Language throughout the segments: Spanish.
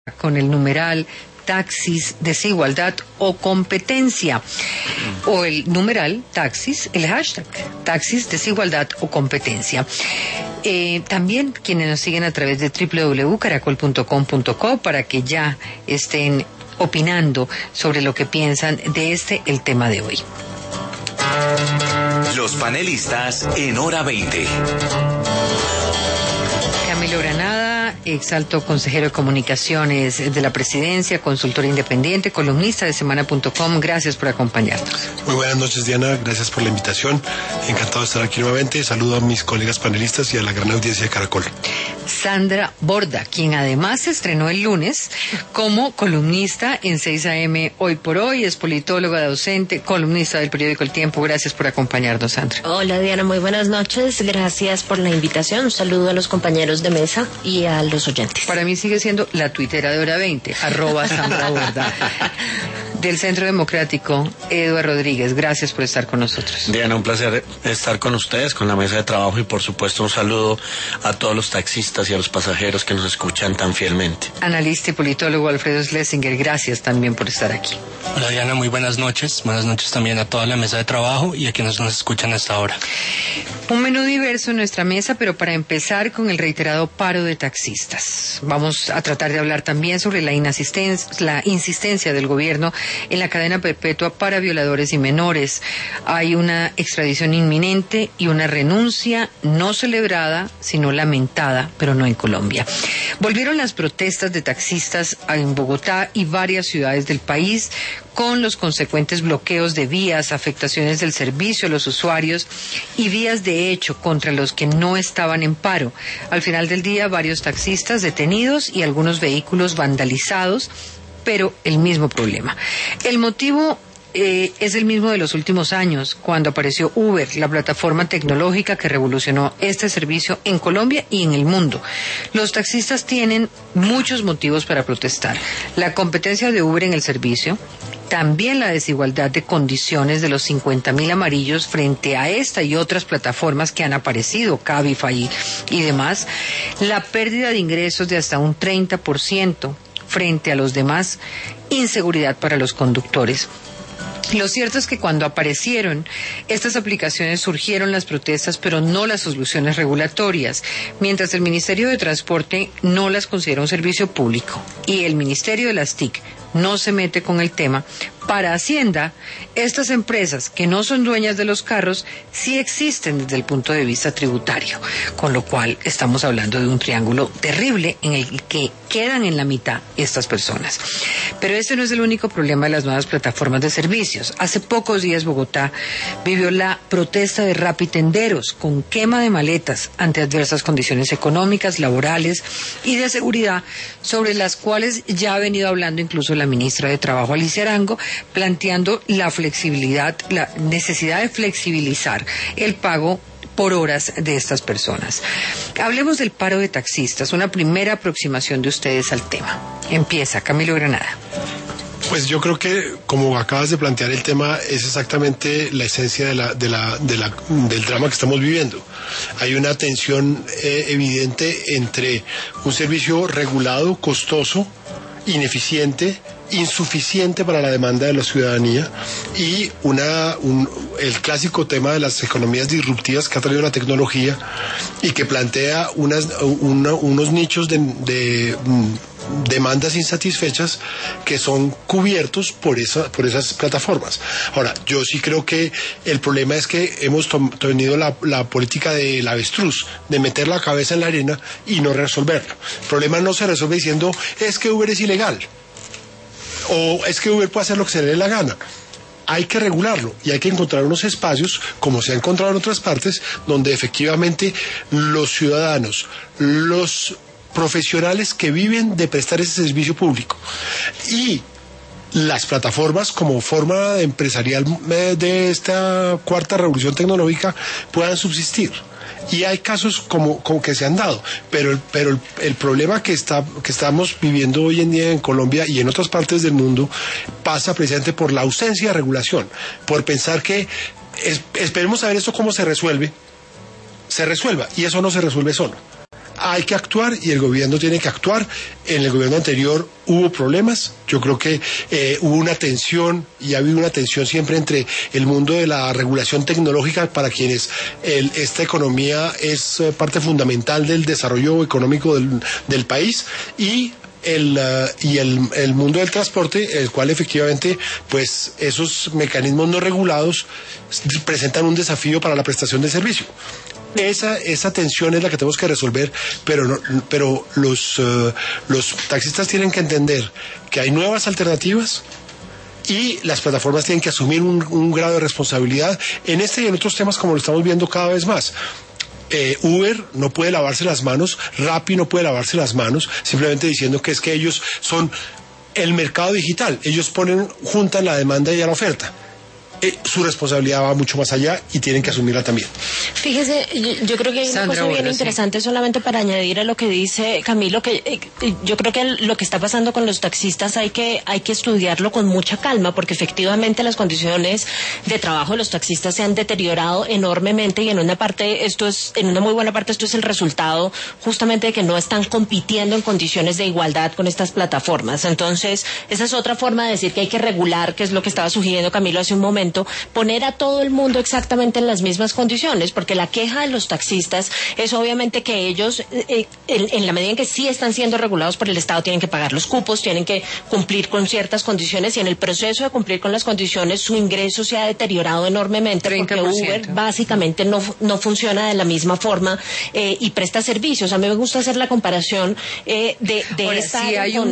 con el numeral taxis, desigualdad o competencia, o el numeral taxis, el hashtag taxis, desigualdad o competencia. También quienes nos siguen a través de www.caracol.com.co para que ya estén opinando sobre lo que piensan de el tema de hoy. Los panelistas en Hora 20. Camilo Granada, exalto consejero de comunicaciones de la presidencia, consultor independiente, columnista de semana.com. Gracias por acompañarnos. Muy buenas noches, Diana. Gracias por la invitación. Encantado de estar aquí nuevamente. Saludo a mis colegas panelistas y a la gran audiencia de Caracol. Sandra Borda, quien además se estrenó el lunes como columnista en 6 AM Hoy por Hoy, es politóloga, docente, columnista del periódico El Tiempo. Gracias por acompañarnos, Sandra. Hola, Diana, muy buenas noches. Gracias por la invitación. Un saludo a los compañeros de mesa y a los oyentes. Para mí sigue siendo la tuitera de Hora 20, @Sandra Borda. Del Centro Democrático, Eduardo Rodríguez, gracias por estar con nosotros. Diana, un placer estar con ustedes, con la mesa de trabajo y por supuesto un saludo a todos los taxistas y a los pasajeros que nos escuchan tan fielmente. Analista y politólogo Alfredo Schlesinger, gracias también por estar aquí. Hola Diana, muy buenas noches. Buenas noches también a toda la mesa de trabajo y a quienes nos escuchan hasta ahora. Un menú diverso en nuestra mesa, pero para empezar con el reiterado paro de taxistas. Vamos a tratar de hablar también sobre la insistencia del gobierno en la cadena perpetua para violadores y menores. Hay una extradición inminente y una renuncia no celebrada, sino lamentada, pero no en Colombia. Volvieron las protestas de taxistas en Bogotá y varias ciudades del país, con los consecuentes bloqueos de vías, afectaciones del servicio a los usuarios y vías de hecho contra los que no estaban en paro. Al final del día, varios taxistas detenidos y algunos vehículos vandalizados, pero el mismo problema. El motivo es el mismo de los últimos años, cuando apareció Uber, la plataforma tecnológica que revolucionó este servicio en Colombia y en el mundo. Los taxistas tienen muchos motivos para protestar. La competencia de Uber en el servicio, también la desigualdad de condiciones de los 50.000 amarillos frente a esta y otras plataformas que han aparecido, Cabify y demás, la pérdida de ingresos de hasta un 30% frente a los demás, inseguridad para los conductores. Lo cierto es que cuando aparecieron estas aplicaciones surgieron las protestas, pero no las soluciones regulatorias, mientras el Ministerio de Transporte no las considera un servicio público y el Ministerio de las TIC no se mete con el tema. Para Hacienda, estas empresas que no son dueñas de los carros sí existen desde el punto de vista tributario, con lo cual estamos hablando de un triángulo terrible en el que quedan en la mitad estas personas. Pero ese no es el único problema de las nuevas plataformas de servicios. Hace pocos días Bogotá vivió la protesta de rapitenderos con quema de maletas ante adversas condiciones económicas, laborales y de seguridad, sobre las cuales ya ha venido hablando incluso la ministra de Trabajo, Alicia Arango, planteando la flexibilidad, la necesidad de flexibilizar el pago por horas de estas personas. Hablemos del paro de taxistas, una primera aproximación de ustedes al tema. Empieza Camilo Granada. Pues yo creo que, como acabas de plantear el tema, es exactamente la esencia del drama que estamos viviendo. Hay una tensión evidente entre un servicio regulado, costoso, ineficiente, insuficiente para la demanda de la ciudadanía y el clásico tema de las economías disruptivas que ha traído la tecnología y que plantea unos nichos de demandas insatisfechas que son cubiertos por esas plataformas. Ahora, yo sí creo que el problema es que hemos tenido la política del avestruz, de meter la cabeza en la arena y no resolverlo. El problema no se resuelve diciendo es que Uber es ilegal o es que Uber puede hacer lo que se le dé la gana. Hay que regularlo y hay que encontrar unos espacios, como se ha encontrado en otras partes, donde efectivamente los ciudadanos, los profesionales que viven de prestar ese servicio público y las plataformas como forma empresarial de esta cuarta revolución tecnológica puedan subsistir. Y hay casos como que se han dado, pero el problema que estamos viviendo hoy en día en Colombia y en otras partes del mundo pasa precisamente por la ausencia de regulación, por pensar que esperemos a ver esto cómo se resuelva, y eso no se resuelve solo. hay que actuar y el gobierno tiene que actuar. En el gobierno anterior hubo problemas, yo creo que hubo una tensión y ha habido una tensión siempre entre el mundo de la regulación tecnológica, para quienes esta economía es parte fundamental del desarrollo económico del país, y el mundo del transporte, el cual efectivamente pues esos mecanismos no regulados presentan un desafío para la prestación de servicio. Esa tensión es la que tenemos que resolver, pero los taxistas tienen que entender que hay nuevas alternativas y las plataformas tienen que asumir un grado de responsabilidad en este y en otros temas, como lo estamos viendo cada vez más. Uber no puede lavarse las manos, Rappi no puede lavarse las manos, simplemente diciendo que es que ellos son el mercado digital, ellos juntan la demanda y la oferta. Su responsabilidad va mucho más allá y tienen que asumirla también. Fíjese, yo creo que hay una cosa bien interesante, solamente para añadir a lo que dice Camilo, que yo creo que lo que está pasando con los taxistas hay que estudiarlo con mucha calma, porque efectivamente las condiciones de trabajo de los taxistas se han deteriorado enormemente, y en una muy buena parte esto es el resultado justamente de que no están compitiendo en condiciones de igualdad con estas plataformas. Entonces, esa es otra forma de decir que hay que regular, que es lo que estaba sugiriendo Camilo hace un momento, poner a todo el mundo exactamente en las mismas condiciones, porque la queja de los taxistas es obviamente que ellos, en la medida en que sí están siendo regulados por el Estado, tienen que pagar los cupos, tienen que cumplir con ciertas condiciones, y en el proceso de cumplir con las condiciones su ingreso se ha deteriorado enormemente, 30%. Porque Uber básicamente no funciona de la misma forma y presta servicios. A mí me gusta hacer la comparación de ahora, esta...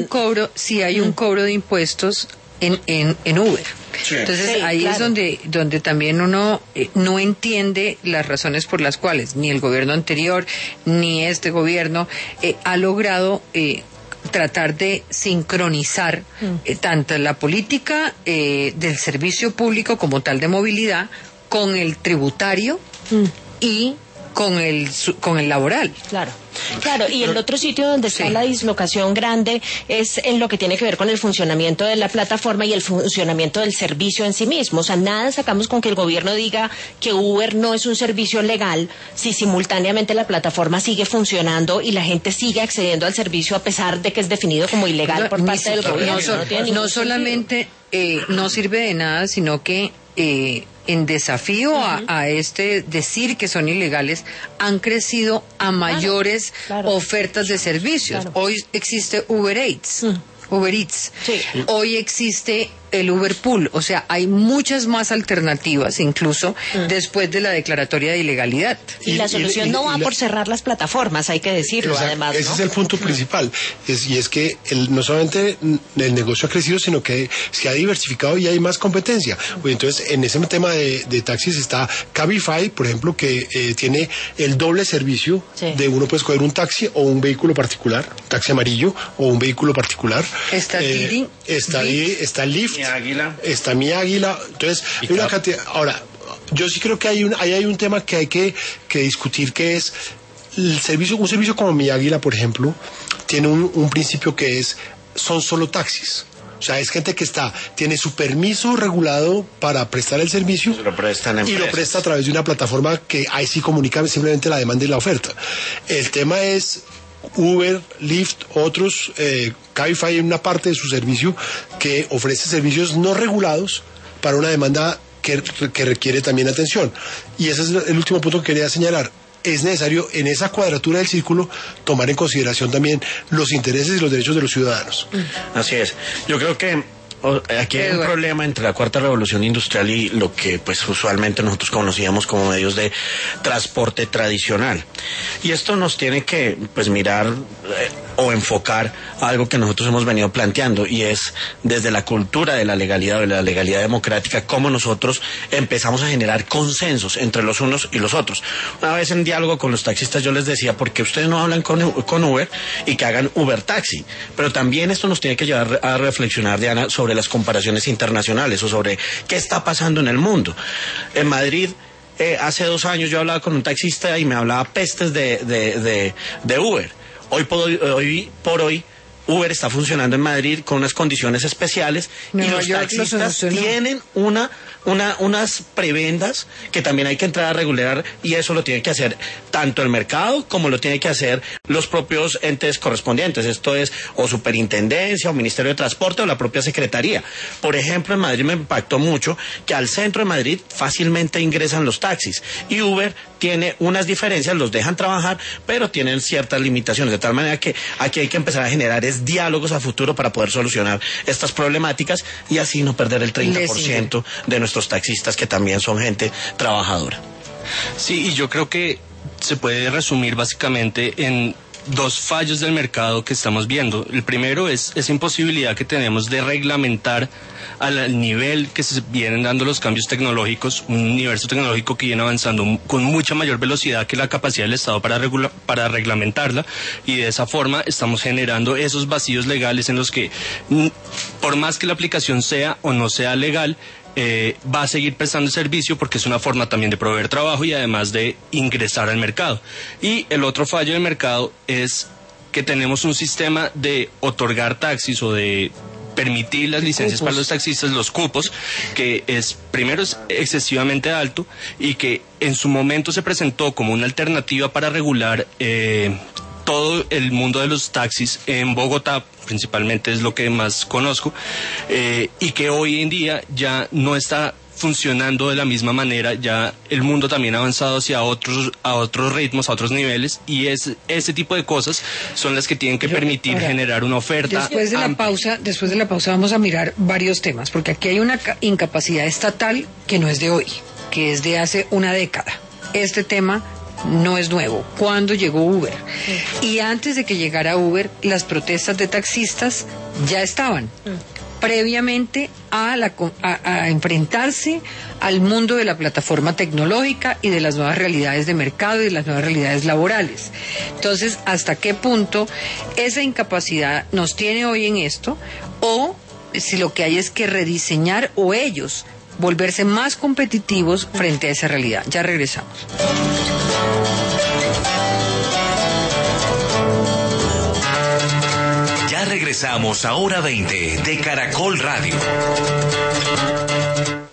Si hay un cobro de impuestos en Uber. Sí. Entonces sí, ahí claro. Es donde también uno no entiende las razones por las cuales ni el gobierno anterior ni este gobierno ha logrado tratar de sincronizar tanto la política del servicio público como tal de movilidad con el tributario y con el laboral. Claro, y el otro sitio donde está la dislocación grande es en lo que tiene que ver con el funcionamiento de la plataforma y el funcionamiento del servicio en sí mismo. O sea, nada sacamos con que el gobierno diga que Uber no es un servicio legal si simultáneamente la plataforma sigue funcionando y la gente sigue accediendo al servicio a pesar de que es definido como ilegal por parte del gobierno. No solamente no sirve de nada, sino que en desafío a decir que son ilegales, han crecido a mayores ofertas de servicios. Claro. Hoy existe Uber Eats. Sí. Hoy existe el Uber Pool, o sea, hay muchas más alternativas, incluso después de la declaratoria de ilegalidad. Y la solución no va por cerrar las plataformas, hay que decirlo. Exacto, además, ¿no? Ese es el punto principal, y es que no solamente el negocio ha crecido, sino que se ha diversificado y hay más competencia. Entonces, en ese tema de taxis está Cabify, por ejemplo, que tiene el doble servicio de uno puede escoger un taxi o un vehículo particular, un taxi amarillo o un vehículo particular. Está Didi, está Lyft, está Mi Águila. Entonces, hay una cantidad. Ahora, yo sí creo que ahí hay un tema que hay que discutir, que es un servicio como Mi Águila, por ejemplo, tiene un principio que son solo taxis. O sea, es gente que tiene su permiso regulado para prestar el servicio y lo presta a través de una plataforma que ahí sí comunica simplemente la demanda y la oferta. El tema es Uber, Lyft, otros, Cabify en una parte de su servicio que ofrece servicios no regulados para una demanda que requiere también atención. Y ese es el último punto que quería señalar. Es necesario en esa cuadratura del círculo tomar en consideración también los intereses y los derechos de los ciudadanos. Así es. Yo creo que aquí hay un problema entre la cuarta revolución industrial y lo que pues usualmente nosotros conocíamos como medios de transporte tradicional. Y esto nos tiene que pues mirar o enfocar a algo que nosotros hemos venido planteando, y es desde la cultura de la legalidad o de la legalidad democrática, cómo nosotros empezamos a generar consensos entre los unos y los otros. Una vez en diálogo con los taxistas yo les decía, ¿por qué ustedes no hablan con Uber y que hagan Uber Taxi? Pero también esto nos tiene que llevar a reflexionar, Diana, sobre las comparaciones internacionales o sobre qué está pasando en el mundo. En Madrid, hace 2 años yo hablaba con un taxista y me hablaba pestes de Uber. Hoy por hoy Uber está funcionando en Madrid con unas condiciones especiales y los taxistas tienen unas prebendas que también hay que entrar a regular, y eso lo tiene que hacer tanto el mercado como lo tiene que hacer los propios entes correspondientes. Esto es o superintendencia o Ministerio de Transporte o la propia Secretaría. Por ejemplo, en Madrid me impactó mucho que al centro de Madrid fácilmente ingresan los taxis y Uber tiene unas diferencias, los dejan trabajar, pero tienen ciertas limitaciones, de tal manera que aquí hay que empezar a generar diálogos a futuro para poder solucionar estas problemáticas y así no perder el 30% de nuestros taxistas, que también son gente trabajadora. Sí, y yo creo que se puede resumir básicamente en dos fallos del mercado que estamos viendo. El primero es esa imposibilidad que tenemos de reglamentar al nivel que se vienen dando los cambios tecnológicos, un universo tecnológico que viene avanzando con mucha mayor velocidad que la capacidad del Estado para reglamentarla, y de esa forma estamos generando esos vacíos legales en los que, por más que la aplicación sea o no sea legal, va a seguir prestando el servicio porque es una forma también de proveer trabajo y además de ingresar al mercado. Y el otro fallo del mercado es que tenemos un sistema de otorgar taxis o de permitir las licencias para los taxistas, los cupos, que primero es excesivamente alto y que en su momento se presentó como una alternativa para regular todo el mundo de los taxis en Bogotá, principalmente es lo que más conozco, y que hoy en día ya no está funcionando de la misma manera. Ya el mundo también ha avanzado hacia otros ritmos, a otros niveles, y ese tipo de cosas son las que tienen que permitir generar una oferta. Después de la pausa vamos a mirar varios temas, porque aquí hay una incapacidad estatal que no es de hoy, que es de hace una década. Este tema no es nuevo. ¿Cuándo llegó Uber? Y antes de que llegara Uber, las protestas de taxistas ya estaban. Previamente a enfrentarse al mundo de la plataforma tecnológica y de las nuevas realidades de mercado y de las nuevas realidades laborales. Entonces, ¿hasta qué punto esa incapacidad nos tiene hoy en esto? O si lo que hay es que rediseñar o ellos volverse más competitivos frente a esa realidad. Ya regresamos. Ya regresamos a Hora 20 de Caracol Radio.